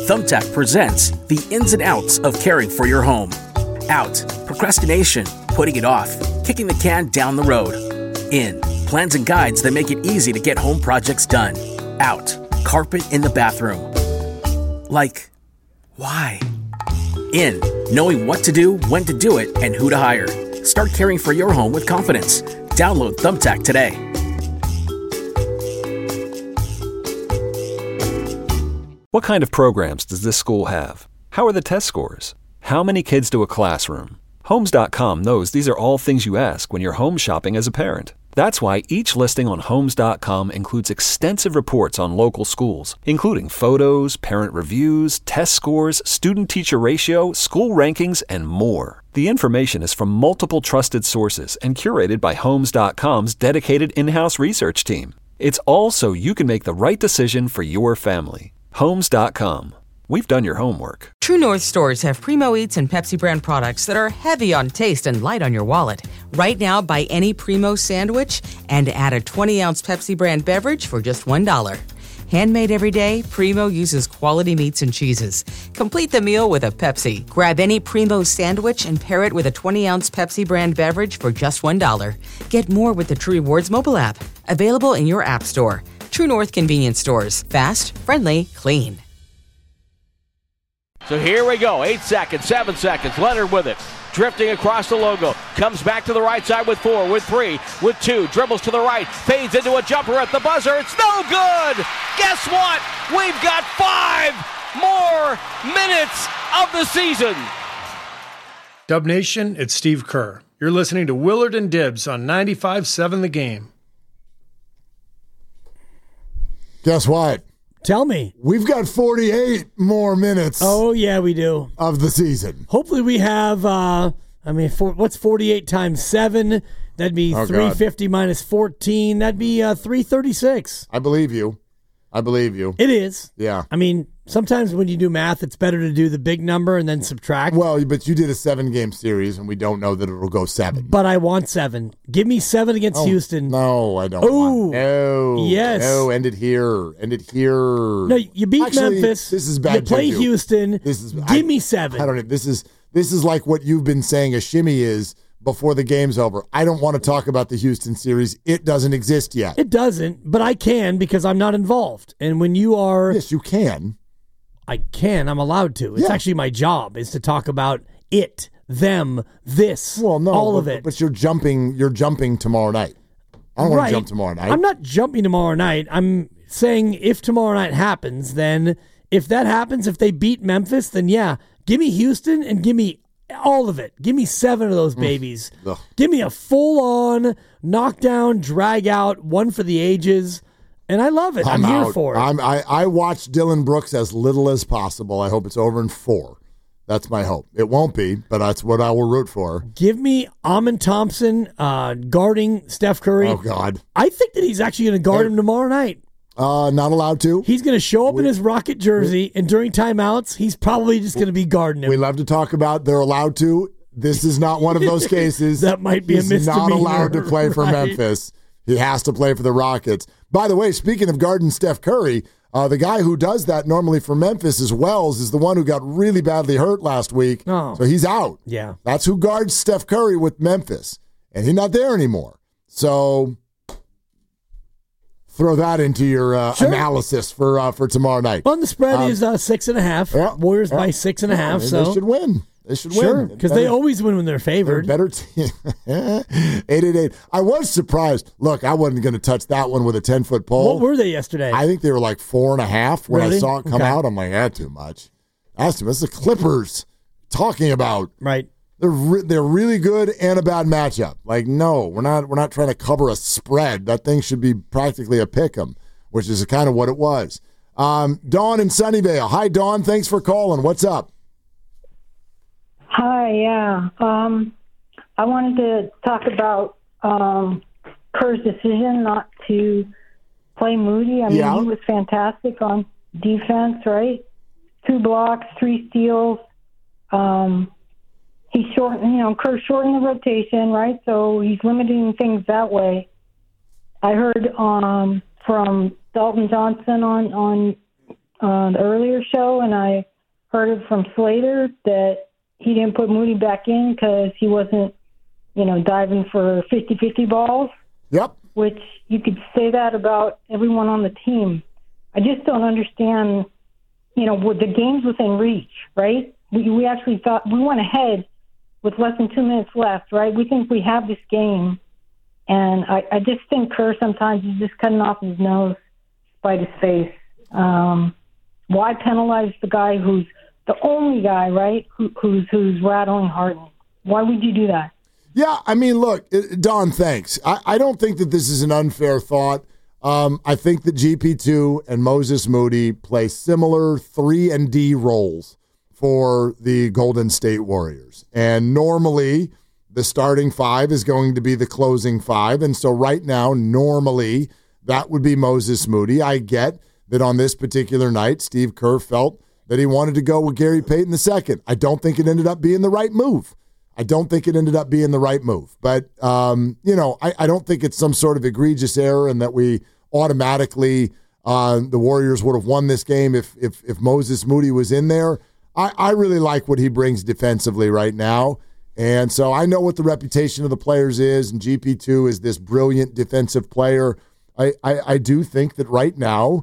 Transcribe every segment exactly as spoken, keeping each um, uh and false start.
Thumbtack presents the ins and outs of caring for your home. Out, procrastination, putting it off, kicking the can down the road. In, plans and guides that make it easy to get home projects done. Out, carpet in the bathroom. Like, why? In, knowing what to do, when to do it, and who to hire. Start caring for your home with confidence. Download Thumbtack today. What kind of programs does this school have? How are the test scores? How many kids do a classroom? Homes dot com knows these are all things you ask when you're home shopping as a parent. That's why each listing on Homes dot com includes extensive reports on local schools, including photos, parent reviews, test scores, student-teacher ratio, school rankings, and more. The information is from multiple trusted sources and curated by Homes dot com's dedicated in-house research team. It's all so you can make the right decision for your family. Homes dot com. We've done your homework. True North stores have Primo Eats and Pepsi brand products that are heavy on taste and light on your wallet. Right now, buy any Primo sandwich and add a twenty-ounce Pepsi brand beverage for just one dollar. Handmade every day, Primo uses quality meats and cheeses. Complete the meal with a Pepsi. Grab any Primo sandwich and pair it with a twenty-ounce Pepsi brand beverage for just one dollar. Get more with the True Rewards mobile app. Available in your app store. True North convenience stores. Fast, friendly, clean. So here we go. Eight seconds, seven seconds. Leonard with it. Drifting across the logo. Comes back to the right side with four, with three, with two. Dribbles to the right. Fades into a jumper at the buzzer. It's no good. Guess what? We've got five more minutes of the season. Dub Nation, it's Steve Kerr. You're listening to Willard and Dibs on ninety-five point seven The Game. Guess what? Tell me. We've got forty-eight more minutes. Oh, yeah, we do. Of the season. Hopefully we have, uh, I mean, for, what's forty-eight times seven? That'd be oh, three fifty God. Minus fourteen. That'd be uh, three thirty-six. I believe you. I believe you. It is. Yeah. I mean, sometimes when you do math, it's better to do the big number and then subtract. Well, but you did a seven-game series, and we don't know that it'll go seven. But I want seven. Give me seven against oh, Houston. No, I don't Ooh, want No. Yes. No, end it here. End it here. No, you beat Actually, Memphis. This is bad. You play juju. Houston. This is, Give I, me seven. I don't know. This is, this is like what you've been saying a shimmy is before the game's over. I don't want to talk about the Houston series. It doesn't exist yet. It doesn't, but I can because I'm not involved. And when you are... Yes, you can. I can. I'm allowed to. It's yeah. actually my job is to talk about it, them, this, well, no, all but, of it. But you're jumping You're jumping tomorrow night. I don't right. want to jump tomorrow night. I'm not jumping tomorrow night. I'm saying if tomorrow night happens, then if that happens, if they beat Memphis, then yeah, give me Houston and give me all of it. Give me seven of those babies. Ugh. Give me a full-on, knockdown, drag-out, one for the ages, and I love it. I'm, I'm here out. for it. I'm, I, I watched Dylan Brooks as little as possible. I hope it's over in four. That's my hope. It won't be, but that's what I will root for. Give me Amin Thompson uh, guarding Steph Curry. Oh, God. I think that he's actually going to guard him tomorrow night. Uh, not allowed to. He's going to show up we, in his Rocket jersey, we, and during timeouts, he's probably just going to be guarding him. We love to talk about they're allowed to. This is not one of those cases. That might be he's a misdemeanor. He's not allowed to play for right. Memphis. He has to play for the Rockets. By the way, speaking of guarding Steph Curry, uh, the guy who does that normally for Memphis is Wells, is the one who got really badly hurt last week. Oh. So he's out. Yeah. That's who guards Steph Curry with Memphis. And he's not there anymore. So throw that into your uh, sure. analysis for uh, for tomorrow night. Well, the spread um, is uh, six and a half. Yeah, Warriors yeah, by six and a half. Yeah, so they should win. They should sure, win. because they always win when they're favored. They're better team. eight eight eight. I was surprised. Look, I wasn't going to touch that one with a ten-foot pole. What were they yesterday? I think they were like four and a half when really? I saw it come okay. out. I'm like, that's too much. That's too much. It's the Clippers talking about. Right. They're re- they're really good and a bad matchup. Like, no, we're not we're not trying to cover a spread. That thing should be practically a pick'em, which is kind of what it was. Um, Dawn in Sunnyvale. Hi, Dawn. Thanks for calling. What's up? Hi, yeah. Um, I wanted to talk about um, Kerr's decision not to play Moody. I mean, yeah. he was fantastic on defense, right? Two blocks, three steals. Um, he shortened, you know, Kerr shortened the rotation, right? So he's limiting things that way. I heard um, from Dalton Johnson on on uh, the earlier show, and I heard it from Slater that he didn't put Moody back in because he wasn't, you know, diving for fifty-fifty balls. Yep. Which you could say that about everyone on the team. I just don't understand, you know, with the game's within reach, right? We, we actually thought we went ahead with less than two minutes left, right? We think we have this game. And I, I just think Kerr sometimes is just cutting off his nose by his face. Um, why penalize the guy who's the only guy, right, who, who's who's rattling Harden? Why would you do that? Yeah, I mean, look, Don, thanks. I, I don't think that this is an unfair thought. Um, I think that G P two and Moses Moody play similar three and D roles for the Golden State Warriors. And normally the starting five is going to be the closing five. And so right now, normally, that would be Moses Moody. I get that on this particular night, Steve Kerr felt that he wanted to go with Gary Payton the second. I don't think it ended up being the right move. I don't think it ended up being the right move. But, um, you know, I, I don't think it's some sort of egregious error and that we automatically, uh, the Warriors would have won this game if if, if Moses Moody was in there. I, I really like what he brings defensively right now. And so I know what the reputation of the players is, and G P two is this brilliant defensive player. I, I, I do think that right now,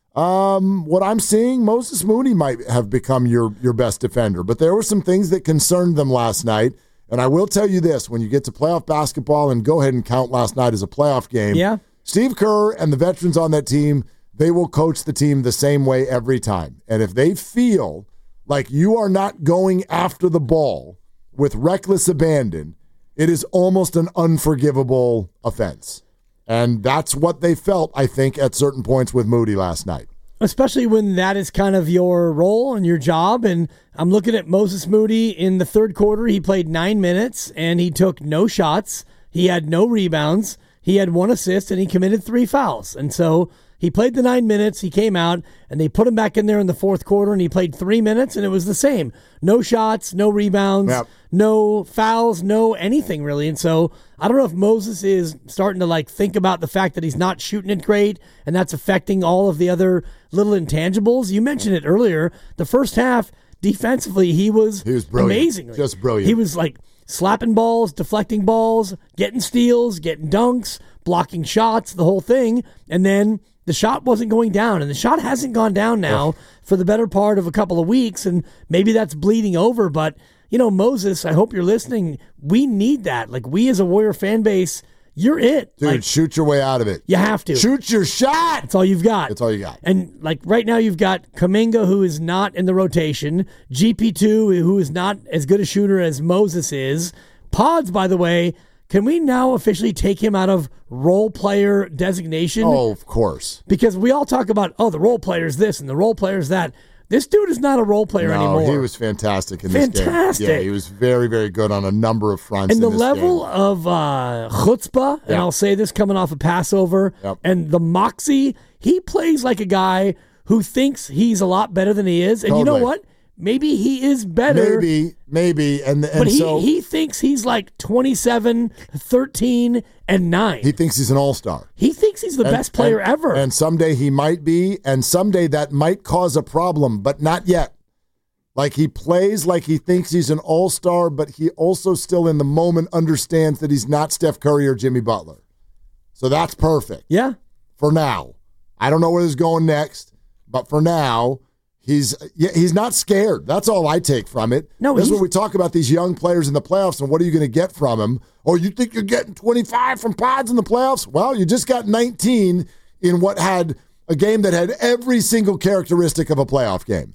um, what I'm seeing, Moses Moody might have become your, your best defender. But there were some things that concerned them last night. And I will tell you this, when you get to playoff basketball, and go ahead and count last night as a playoff game, yeah. Steve Kerr and the veterans on that team, they will coach the team the same way every time. And if they feel like you are not going after the ball with reckless abandon, it is almost an unforgivable offense. And that's what they felt, I think, at certain points with Moody last night. Especially when that is kind of your role and your job. And I'm looking at Moses Moody in the third quarter. He played nine minutes, and he took no shots. He had no rebounds. He had one assist, and he committed three fouls. And so he played the nine minutes. He came out, and they put him back in there in the fourth quarter, and he played three minutes, and it was the same. No shots, no rebounds, yep. no fouls, no anything really. And so I don't know if Moses is starting to like think about the fact that he's not shooting it great, and that's affecting all of the other little intangibles. You mentioned it earlier. The first half, defensively, he was, he was brilliant. amazing. Just brilliant. He was like slapping balls, deflecting balls, getting steals, getting dunks, blocking shots, the whole thing. And then the shot wasn't going down, and the shot hasn't gone down now Ugh. for the better part of a couple of weeks, and maybe that's bleeding over. But, you know, Moses, I hope you're listening. We need that. Like, we as a Warrior fan base, you're it. Dude, like, shoot your way out of it. You have to. Shoot your shot. That's all you've got. That's all you got. And, like, right now you've got Kuminga, who is not in the rotation, G P two, who is not as good a shooter as Moses is. Pods, by the way, can we now officially take him out of role player designation? Oh, of course. Because we all talk about, oh, the role player's this and the role player's that. This dude is not a role player no, anymore. He was fantastic in fantastic. this game. Yeah, he was very, very good on a number of fronts. And in the this level game. of uh, chutzpah, and Yep. I'll say this coming off of Passover, Yep. and the moxie, he plays like a guy who thinks he's a lot better than he is. And Totally. you know what? Maybe he is better. Maybe, maybe. And, and But he, so he thinks he's like twenty-seven, thirteen, and nine. he thinks he's an all-star. He thinks he's the And- best player and- ever. And someday he might be, and someday that might cause a problem, but not yet. Like, he plays like he thinks he's an all-star, but he also still in the moment understands that he's not Steph Curry or Jimmy Butler. So that's perfect. yeah. For now. I don't know where this is going next, but for now, he's yeah, he's not scared. That's all I take from it. No, this is he's- when we talk about these young players in the playoffs and what are you going to get from him? Oh, you think you're getting twenty-five from Pods in the playoffs? Well, you just got nineteen in what had a game that had every single characteristic of a playoff game.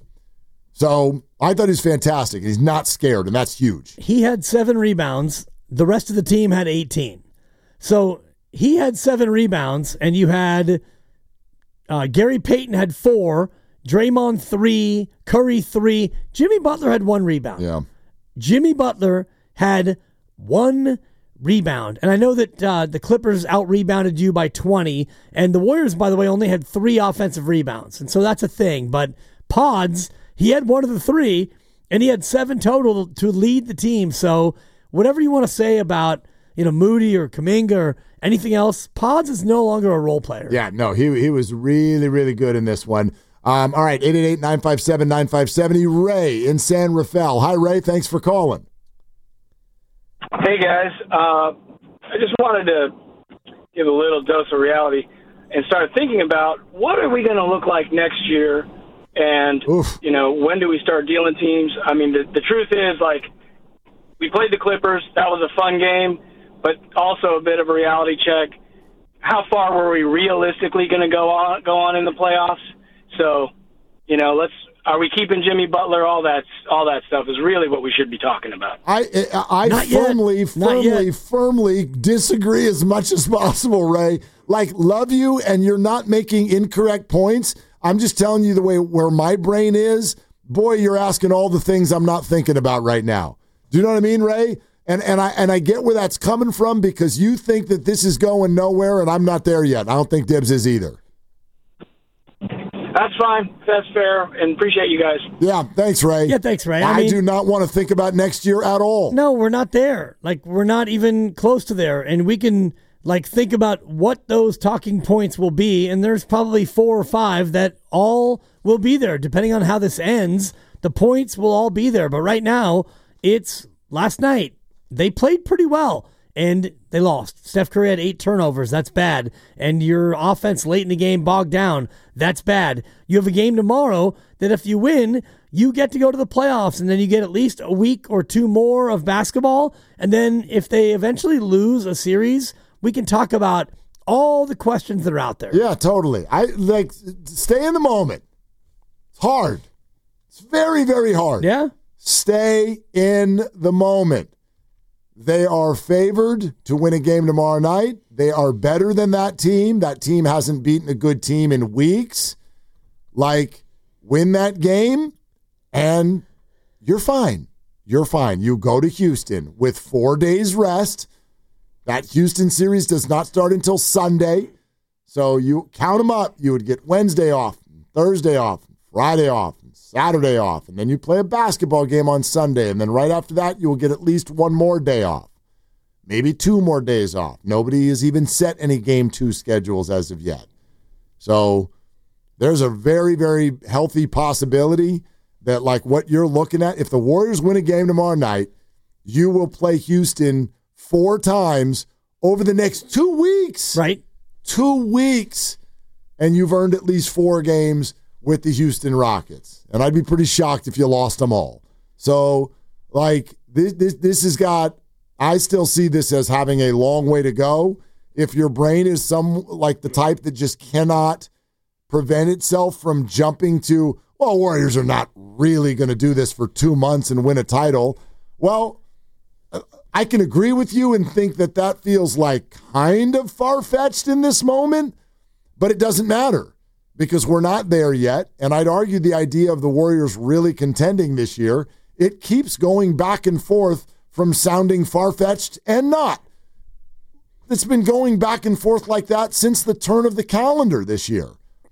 So I thought he was fantastic. He's not scared, and that's huge. He had seven rebounds. The rest of the team had eighteen. So he had seven rebounds, and you had uh, Gary Payton had four, Draymond three, Curry three. Jimmy Butler had one rebound. Yeah. Jimmy Butler had one rebound. And I know that uh, the Clippers out-rebounded you by twenty, and the Warriors, by the way, only had three offensive rebounds. And so that's a thing. But Pods, he had one of the three, and he had seven total to lead the team. So whatever you want to say about, you know, Moody or Kuminga or anything else, Pods is no longer a role player. Yeah, no, he he was really, really good in this one. Um, all right, eight eight eight, nine five seven, nine five seven zero. Ray in San Rafael. Hi, Ray. Thanks for calling. Hey, guys. Uh, I just wanted to give a little dose of reality and start thinking about what are we going to look like next year, and, Oof. you know, when do we start dealing teams? I mean, the, the truth is, like, we played the Clippers. That was a fun game, but also a bit of a reality check. How far were we realistically going to go on go on in the playoffs? So, you know, let's are we keeping Jimmy Butler? All that all that stuff is really what we should be talking about. I I, I firmly, firmly, firmly disagree as much as possible, Ray. Like, love you, and you're not making incorrect points. I'm just telling you the way where my brain is. Boy, you're asking all the things I'm not thinking about right now. Do you know what I mean, Ray? And and I and I get where that's coming from because you think that this is going nowhere, and I'm not there yet. I don't think Dibs is either. That's fine. That's fair, and appreciate you guys. Yeah, thanks, Ray. Yeah, thanks, Ray. I, I mean, do not want to think about next year at all. No, we're not there. Like, we're not even close to there. And we can, like, think about what those talking points will be, and there's probably four or five that all will be there. Depending on how this ends, the points will all be there. But right now, it's last night. They played pretty well, and they lost. Steph Curry had eight turnovers. That's bad. And your offense late in the game bogged down. That's bad. You have a game tomorrow that if you win, you get to go to the playoffs, and then you get at least a week or two more of basketball. And then if they eventually lose a series, we can talk about all the questions that are out there. Yeah, totally. I like stay in the moment. It's hard. It's very, very hard. Yeah. Stay in the moment. They are favored to win a game tomorrow night. They are better than that team. That team hasn't beaten a good team in weeks. Like, win that game, and you're fine. You're fine. You go to Houston with four days rest. That Houston series does not start until Sunday. So you count them up. You would get Wednesday off, Thursday off, Friday off, Saturday off, and then you play a basketball game on Sunday, and then right after that, you will get at least one more day off, maybe two more days off. Nobody has even set any game two schedules as of yet. So there's a very, very healthy possibility that, like what you're looking at, if the Warriors win a game tomorrow night, you will play Houston four times over the next two weeks. Right. Two weeks, and you've earned at least four games with the Houston Rockets. And I'd be pretty shocked if you lost them all. So, like, this, this, this has got, I still see this as having a long way to go. If your brain is some, like the type that just cannot prevent itself from jumping to, well, Warriors are not really going to do this for two months and win a title. Well, I can agree with you and think that that feels like kind of far-fetched in this moment, but it doesn't matter. Because we're not there yet, and I'd argue the idea of the Warriors really contending this year, it keeps going back and forth from sounding far-fetched and not. It's been going back and forth like that since the turn of the calendar this year.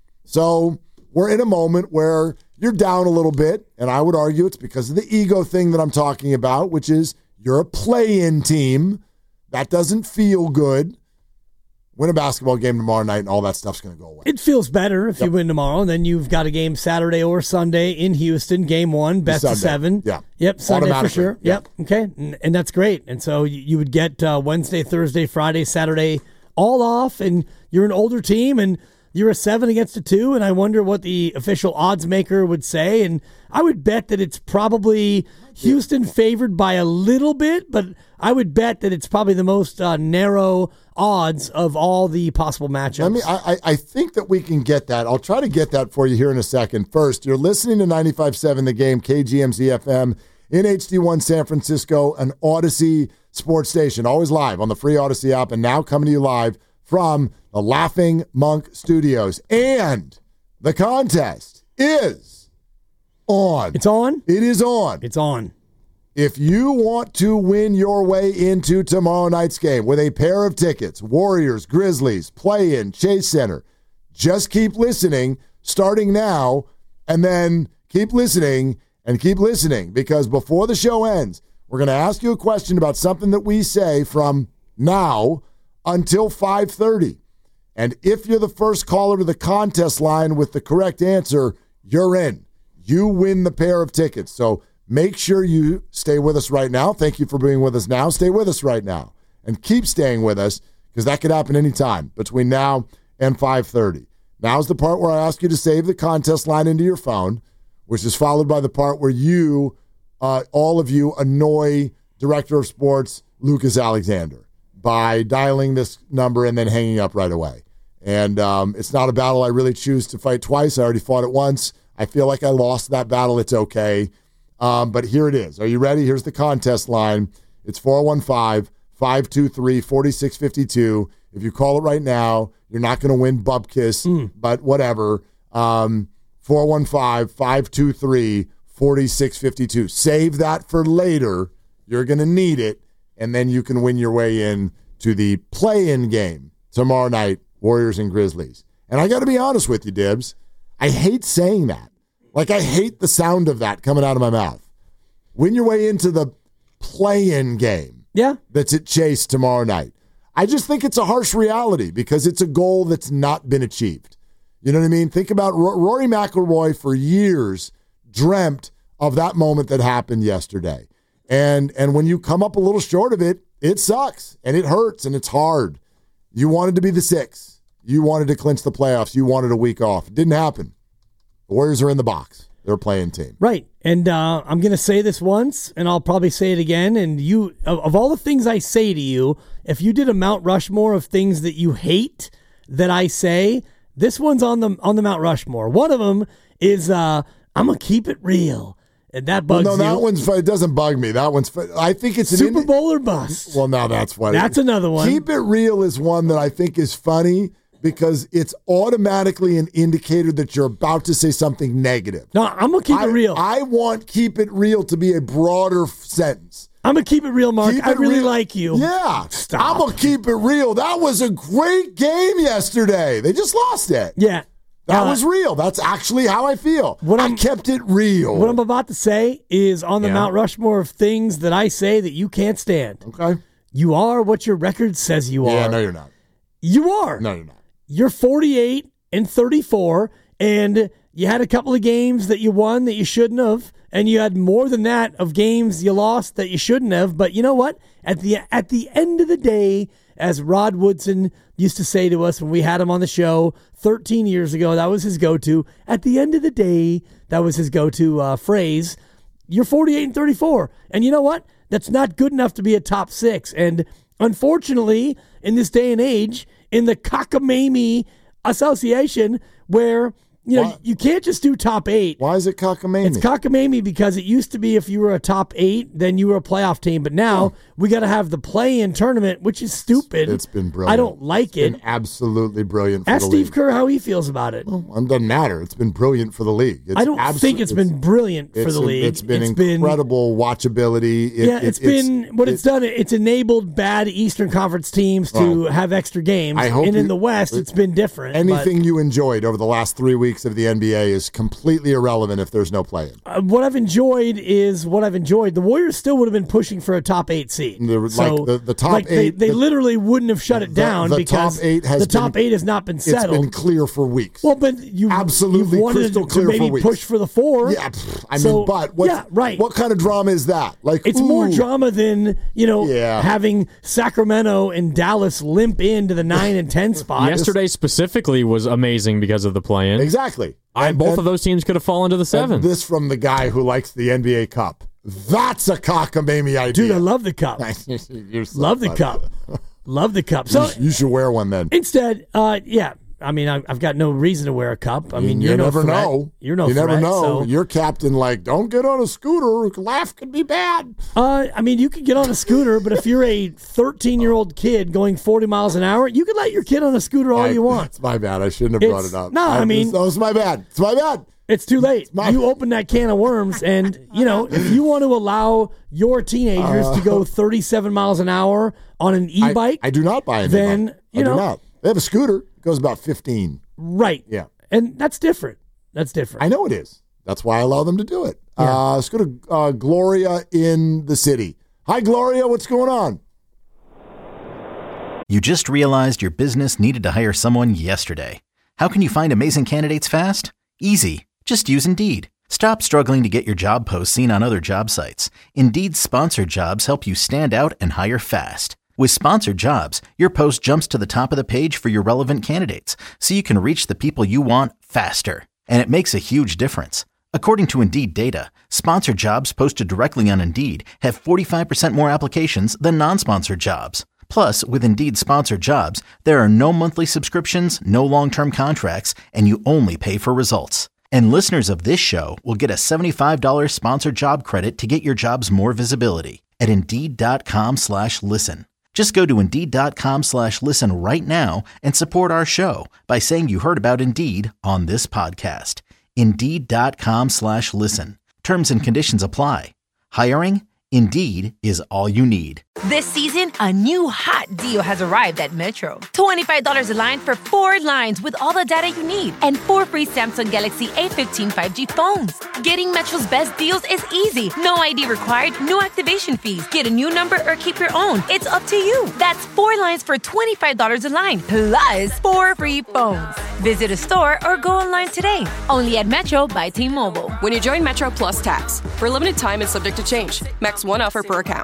So we're in a moment where you're down a little bit, and I would argue it's because of the ego thing that I'm talking about, which is you're a play-in team. That doesn't feel good. Win a basketball game tomorrow night, and all that stuff's going to go away. It feels better if yep. you win tomorrow, and then you've got a game Saturday or Sunday in Houston, game one, best Sunday. of seven. Yeah. Yep, Sunday for sure. Yeah. Yep, okay, and, and that's great. And so you would get uh, Wednesday, Thursday, Friday, Saturday all off, and you're an older team, and you're a seven against a two, and I wonder what the official odds maker would say, and I would bet that it's probably Houston favored by a little bit, but I would bet that it's probably the most uh, narrow odds of all the possible matchups. I mean, I, I think that we can get that. I'll try to get that for you here in a second. First, you're listening to ninety-five point seven The Game, K G M Z F M, in H D one San Francisco, an Odyssey sports station, always live on the free Odyssey app, and now coming to you live from the Laughing Monk Studios. And the contest is on. It's on? It is on. It's on. If you want to win your way into tomorrow night's game with a pair of tickets, Warriors, Grizzlies, play-in, Chase Center, just keep listening starting now, and then keep listening and keep listening, because before the show ends, we're going to ask you a question about something that we say from now until five thirty. And if you're the first caller to the contest line with the correct answer, you're in. You win the pair of tickets. So make sure you stay with us right now. Thank you for being with us now. Stay with us right now. And keep staying with us, because that could happen anytime between now and five thirty. Now's the part where I ask you to save the contest line into your phone, which is followed by the part where you, uh, all of you, annoy Director of Sports Lucas Alexander by dialing this number and then hanging up right away. And um, it's not a battle I really choose to fight twice. I already fought it once. I feel like I lost that battle. It's okay. Um, but here it is. Are you ready? Here's the contest line. It's four one five, five two three, four six five two. If you call it right now, you're not going to win Bubkiss, mm. but whatever. Um, four one five, five two three, four six five two. Save that for later. You're going to need it, and then you can win your way in to the play-in game tomorrow night, Warriors and Grizzlies. And I got to be honest with you, Dibs. I hate saying that. Like, I hate the sound of that coming out of my mouth. Win your way into the play-in game. Yeah. That's at Chase tomorrow night. I just think it's a harsh reality because it's a goal that's not been achieved. You know what I mean? Think about R- Rory McIlroy for years dreamt of that moment that happened yesterday. And and when you come up a little short of it, it sucks and it hurts and it's hard. You wanted to be the six. You wanted to clinch the playoffs. You wanted a week off. It didn't happen. The Warriors are in the box. They're a playing team. Right. And uh, I'm going to say this once, and I'll probably say it again. And you, of, of all the things I say to you, if you did a Mount Rushmore of things that you hate that I say, this one's on the on the Mount Rushmore. One of them is uh, I'm going to keep it real. And that bugs well, no, that you. one's it doesn't bug me. That one's I think it's Super an Bowl or bust. Well, now that's funny. That's another one. Keep it real is one that I think is funny because it's automatically an indicator that you're about to say something negative. No, I'm going to keep I, it real. I want keep it real to be a broader f- sentence. I'm going to keep it real, Mark. Keep I really real. like you. Yeah. Stop. I'm going to keep it real. That was a great game yesterday. They just lost it. Yeah. That uh, was real. That's actually how I feel. What I I'm, kept it real. What I'm about to say is on the yeah. Mount Rushmore of things that I say that you can't stand. Okay. You are what your record says you yeah, are. no, you're not. You are. No, you're not. You're forty-eight and thirty-four, and you had a couple of games that you won that you shouldn't have, and you had more than that of games you lost that you shouldn't have. But you know what? At the at the end of the day, as Rod Woodson used to say to us when we had him on the show thirteen years ago, that was his go-to. At the end of the day, that was his go-to uh, phrase. You're forty-eight and thirty-four. And you know what? That's not good enough to be a top six. And unfortunately, in this day and age, in the cockamamie association where, you know, Why? you can't just do top eight. Why is it cockamamie? It's cockamamie because it used to be if you were a top eight, then you were a playoff team. But now oh. we got to have the play-in tournament, which is stupid. It's been brilliant. I don't like it's it. Been absolutely brilliant for Ask the Steve league. Kerr how he feels about it. Well, it doesn't matter. It's been brilliant for the league. It's I don't abso- think it's, it's been brilliant for it's the a, league. It's been it's incredible been, watchability. It, yeah, it, it's, it's been what it's, it's done. It's enabled bad Eastern Conference teams to well, have extra games. I hope and in you, the West, it's been different. Anything but, you enjoyed over the last three weeks of the N B A is completely irrelevant if there's no play-in. Uh, what I've enjoyed is what I've enjoyed. The Warriors still would have been pushing for a top eight seed. The, so, like the, the top like eight, they, they the, literally wouldn't have shut it down the, the because top eight has the top been, eight has not been settled. It's been clear for weeks. Well, but you absolutely you've wanted crystal to clear maybe for weeks. push for the four. Yeah, pff, I so, mean, but what? Yeah, right. What kind of drama is that? Like, it's ooh. more drama than you know yeah. having Sacramento and Dallas limp into the nine and ten spot. Yesterday specifically was amazing because of the play-in. Exactly. I, and, both and, of those teams could have fallen to the seven. This from the guy who likes the N B A Cup. That's a cockamamie idea. Dude, I love the cup. You're so love the funny. cup. Love the cup. So you should wear one then. Instead, uh, yeah. I mean, I, I've got no reason to wear a cup. I mean, you you're never no threat. know. You're no You threat, never know. So. Your captain, like, don't get on a scooter. Laugh could be bad. Uh, I mean, you could get on a scooter, but if you're a thirteen-year-old kid going forty miles an hour, you could let your kid on a scooter all I, you want. It's my bad. I shouldn't have brought it's, it up. No, I, I mean, that was my bad. It's my bad. It's too late. My you open that can of worms, and you know if you want to allow your teenagers uh, to go thirty-seven miles an hour on an e-bike, I, I do not buy an then e-bike. you I know do not. They have a scooter. It goes about fifteen. Right. Yeah. And that's different. That's different. I know it is. That's why I allow them to do it. Yeah. Uh, let's go to uh, Gloria in the city. Hi, Gloria. What's going on? You just realized your business needed to hire someone yesterday. How can you find amazing candidates fast? Easy. Just use Indeed. Stop struggling to get your job posts seen on other job sites. Indeed's sponsored jobs help you stand out and hire fast. With sponsored jobs, your post jumps to the top of the page for your relevant candidates, so you can reach the people you want faster. And it makes a huge difference. According to Indeed data, sponsored jobs posted directly on Indeed have forty-five percent more applications than non-sponsored jobs. Plus, with Indeed sponsored jobs, there are no monthly subscriptions, no long-term contracts, and you only pay for results. And listeners of this show will get a seventy-five dollars sponsored job credit to get your jobs more visibility at Indeed.com slash listen. Just go to Indeed.com slash listen right now and support our show by saying you heard about Indeed on this podcast. Indeed.com slash listen. Terms and conditions apply. Hiring? Indeed is all you need. This season, a new hot deal has arrived at Metro. twenty-five dollars a line for four lines with all the data you need and four free Samsung Galaxy A fifteen five G phones. Getting Metro's best deals is easy. No I D required, no activation fees. Get a new number or keep your own. It's up to you. That's four lines for twenty-five dollars a line, plus four free phones. Visit a store or go online today. Only at Metro by T-Mobile. When you join Metro Plus Tax, for a limited time and subject to change. Max one offer per account.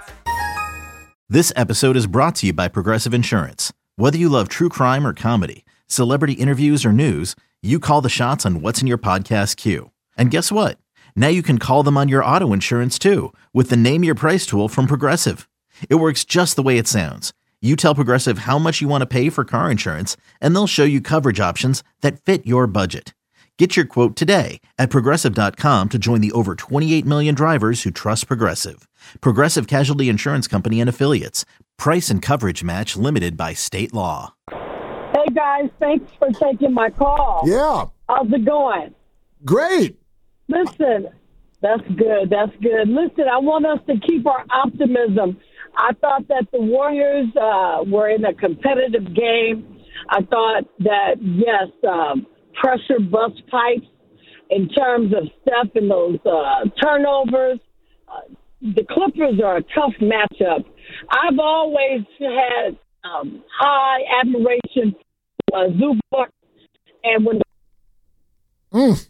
This episode is brought to you by Progressive Insurance. Whether you love true crime or comedy, celebrity interviews or news, you call the shots on what's in your podcast queue. And guess what? Now you can call them on your auto insurance too with the Name Your Price tool from Progressive. It works just the way it sounds. You tell Progressive how much you want to pay for car insurance, and they'll show you coverage options that fit your budget. Get your quote today at Progressive dot com to join the over twenty-eight million drivers who trust Progressive. Progressive Casualty Insurance Company and Affiliates. Price and coverage match limited by state law. Hey, guys. Thanks for taking my call. Yeah. How's it going? Great. Listen, that's good. That's good. Listen, I want us to keep our optimism. I thought that the Warriors uh, were in a competitive game. I thought that, yes, um, pressure bust pipes in terms of Steph and those uh, turnovers. Uh, the Clippers are a tough matchup. I've always had um, high admiration for uh, Zubac. And when mm.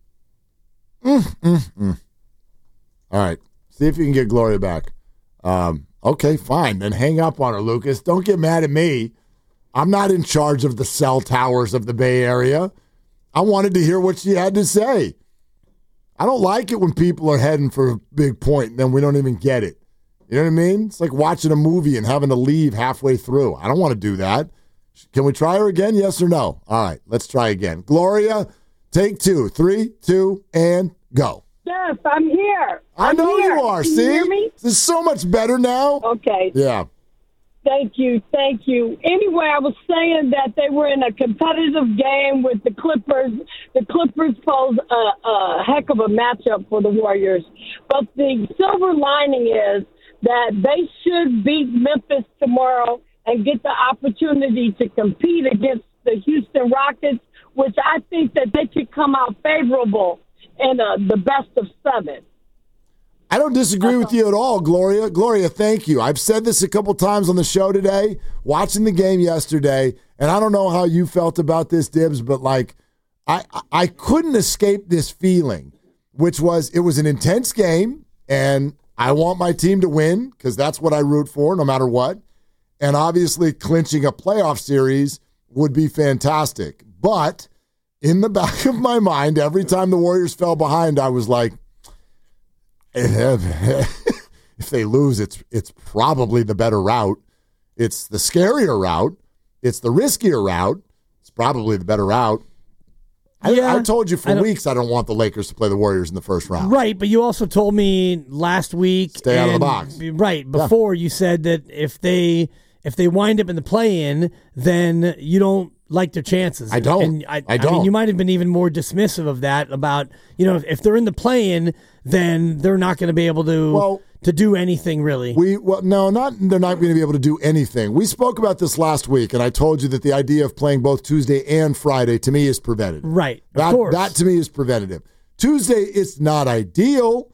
Mm, mm, mm. All right. See if you can get Gloria back. Um, okay, fine. Then hang up on her, Lucas. Don't get mad at me. I'm not in charge of the cell towers of the Bay Area. I wanted to hear what she had to say. I don't like it when people are heading for a big point and then we don't even get it. You know what I mean? It's like watching a movie and having to leave halfway through. I don't want to do that. Can we try her again? Yes or no? All right, let's try again. Gloria, take two. Three, two, and go. Yes, I'm here. I I'm know here. you are. Can See? You hear me? This is so much better now. Okay. Yeah. Thank you. Thank you. Anyway, I was saying that they were in a competitive game with the Clippers. The Clippers pose a, a heck of a matchup for the Warriors. But the silver lining is that they should beat Memphis tomorrow and get the opportunity to compete against the Houston Rockets, which I think that they could come out favorable in uh, the best of seven. I don't disagree with you at all, Gloria. Gloria, thank you. I've said this a couple times on the show today, watching the game yesterday, and I don't know how you felt about this, Dibs, but like I I couldn't escape this feeling, which was it was an intense game, and I want my team to win because that's what I root for no matter what. And obviously clinching a playoff series would be fantastic. But in the back of my mind, every time the Warriors fell behind, I was like, if they lose, it's it's probably the better route. It's the scarier route. It's the riskier route. It's probably the better route. I, Yeah, I told you I for don't- weeks I don't want the Lakers to play the Warriors in the first round. Right, but you also told me last week. Stay out of the and- box. Right, before you said that if they if they wind up in the play-in, then you don't like their chances. I don't. And I, I don't. mean, you might have been even more dismissive of that about, you know, if, if they're in the play-in, then they're not going to be able to Well, to do anything really. We well, no, not they're not going to be able to do anything. We spoke about this last week, and I told you that the idea of playing both Tuesday and Friday to me is preventative. Right, of That course. that to me is preventative. Tuesday, it's not ideal,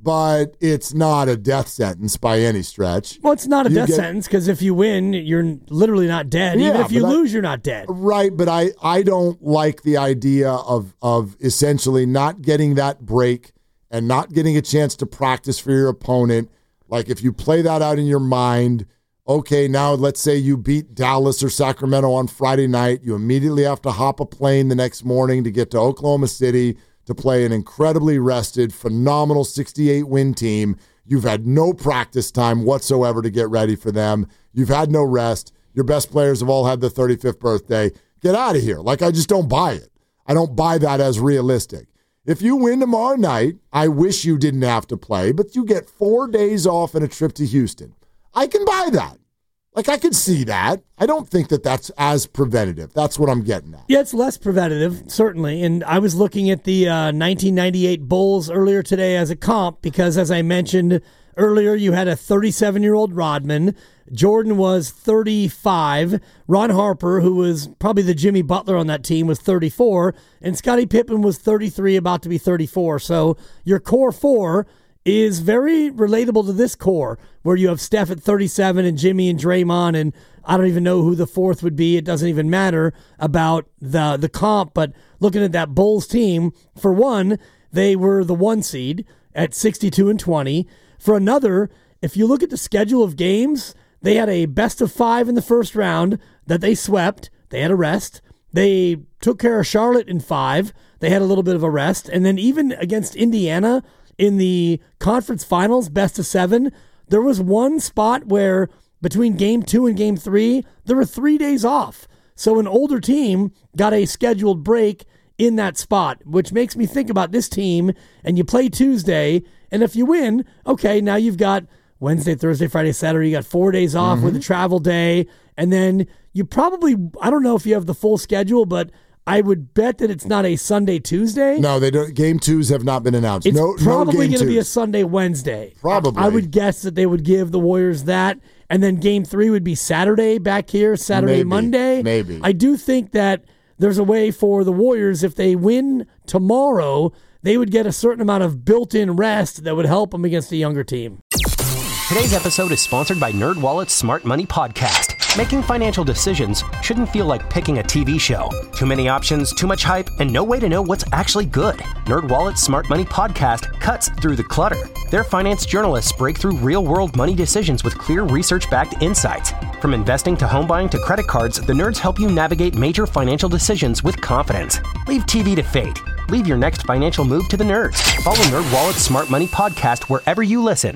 but it's not a death sentence by any stretch. Well, it's not a You death get- sentence because if you win, you're literally not dead. Even Yeah, if you but I- lose, you're not dead. Right, but I, I don't like the idea of of essentially not getting that break and not getting a chance to practice for your opponent. Like if you play that out in your mind, okay, now let's say you beat Dallas or Sacramento on Friday night. You immediately have to hop a plane the next morning to get to Oklahoma City to play an incredibly rested, phenomenal sixty-eight win team. You've had no practice time whatsoever to get ready for them. You've had no rest. Your best players have all had their thirty-fifth birthday. Get out of here. Like, I just don't buy it. I don't buy that as realistic. If you win tomorrow night, I wish you didn't have to play, but you get four days off and a trip to Houston. I can buy that. Like, I could see that. I don't think that that's as preventative. That's what I'm getting at. Yeah, it's less preventative, certainly. And I was looking at the uh, nineteen ninety-eight Bulls earlier today as a comp because, as I mentioned earlier, you had a thirty-seven-year-old Rodman. Jordan was thirty-five. Ron Harper, who was probably the Jimmy Butler on that team, was thirty-four. And Scottie Pippen was thirty-three, about to be thirty-four. So your core four is very relatable to this core, where you have Steph at thirty-seven and Jimmy and Draymond, and I don't even know who the fourth would be. It doesn't even matter about the the comp, but looking at that Bulls team, for one, they were the one seed at sixty-two and twenty. For another, if you look at the schedule of games, they had a best of five in the first round that they swept. They had a rest. They took care of Charlotte in five. They had a little bit of a rest. And then even against Indiana, in the conference finals, best of seven, there was one spot where between game two and game three, there were three days off. So an older team got a scheduled break in that spot, which makes me think about this team. And you play Tuesday, and if you win, okay, now you've got Wednesday, Thursday, Friday, Saturday. You got four days off Mm-hmm. with a travel day. And then you probably, I don't know if you have the full schedule, but I would bet that it's not a Sunday, Tuesday. No, they don't. Game twos have not been announced. It's no, probably no game going to be a twos. Sunday, Wednesday. Probably. I would guess that they would give the Warriors that, and then game three would be Saturday back here, Saturday, Maybe. Monday. Maybe. I do think that there's a way for the Warriors, if they win tomorrow, they would get a certain amount of built-in rest that would help them against a younger team. Today's episode is sponsored by NerdWallet's Smart Money Podcast. Making financial decisions shouldn't feel like picking a T V show. Too many options, too much hype, and no way to know what's actually good. NerdWallet's Smart Money Podcast cuts through the clutter. Their finance journalists break through real-world money decisions with clear research-backed insights. From investing to home buying to credit cards, the nerds help you navigate major financial decisions with confidence. Leave T V to fate. Leave your next financial move to the nerds. Follow NerdWallet's Smart Money Podcast wherever you listen.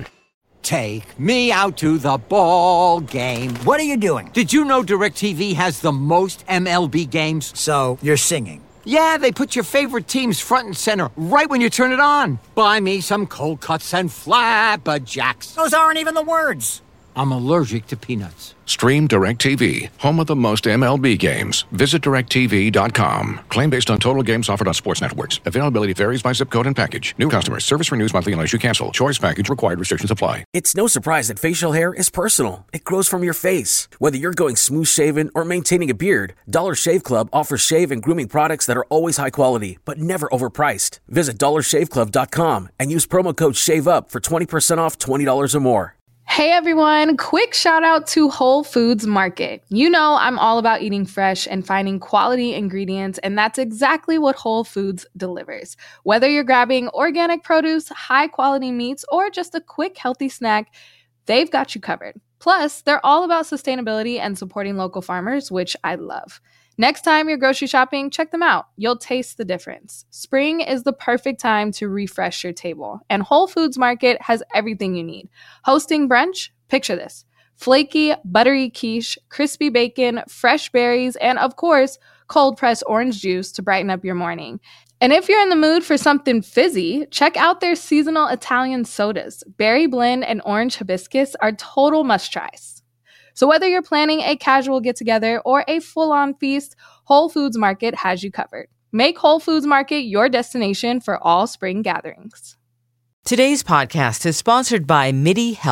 Take me out to the ball game. What are you doing? Did you know DirecTV has the most M L B games? So, you're singing? Yeah, they put your favorite teams front and center right when you turn it on. Buy me some cold cuts and flapjacks. Those aren't even the words. I'm allergic to peanuts. Stream DirecTV, home of the most M L B games. Visit direct T V dot com. Claim based on total games offered on sports networks. Availability varies by zip code and package. New customers. Service renews monthly unless you cancel. Choice package required. Restrictions apply. It's no surprise that facial hair is personal. It grows from your face. Whether you're going smooth shaven or maintaining a beard, Dollar Shave Club offers shave and grooming products that are always high quality, but never overpriced. Visit dollar shave club dot com and use promo code SHAVEUP for twenty percent off twenty dollars or more. Hey everyone, quick shout out to Whole Foods Market. You know I'm all about eating fresh and finding quality ingredients, and that's exactly what Whole Foods delivers. Whether you're grabbing organic produce, high quality meats, or just a quick healthy snack, they've got you covered. Plus, they're all about sustainability and supporting local farmers, which I love. Next time you're grocery shopping, check them out. You'll taste the difference. Spring is the perfect time to refresh your table, and Whole Foods Market has everything you need. Hosting brunch? Picture this. Flaky, buttery quiche, crispy bacon, fresh berries, and of course, cold-pressed orange juice to brighten up your morning. And if you're in the mood for something fizzy, check out their seasonal Italian sodas. Berry blend and orange hibiscus are total must-tries. So whether you're planning a casual get-together or a full-on feast, Whole Foods Market has you covered. Make Whole Foods Market your destination for all spring gatherings. Today's podcast is sponsored by MIDI Health.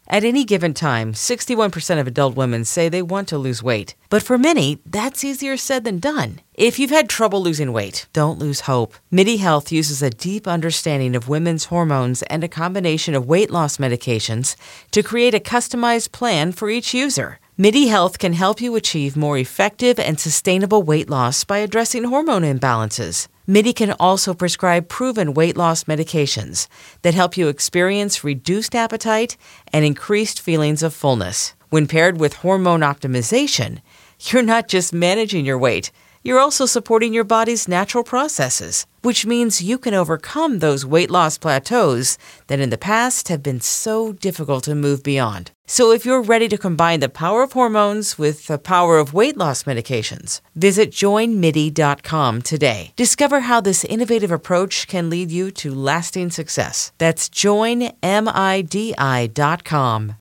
At any given time, sixty-one percent of adult women say they want to lose weight. But for many, that's easier said than done. If you've had trouble losing weight, don't lose hope. MIDI Health uses a deep understanding of women's hormones and a combination of weight loss medications to create a customized plan for each user. MIDI Health can help you achieve more effective and sustainable weight loss by addressing hormone imbalances. MIDI can also prescribe proven weight loss medications that help you experience reduced appetite and increased feelings of fullness. When paired with hormone optimization, you're not just managing your weight, you're also supporting your body's natural processes, which means you can overcome those weight loss plateaus that in the past have been so difficult to move beyond. So if you're ready to combine the power of hormones with the power of weight loss medications, visit join midi dot com today. Discover how this innovative approach can lead you to lasting success. That's join midi dot com.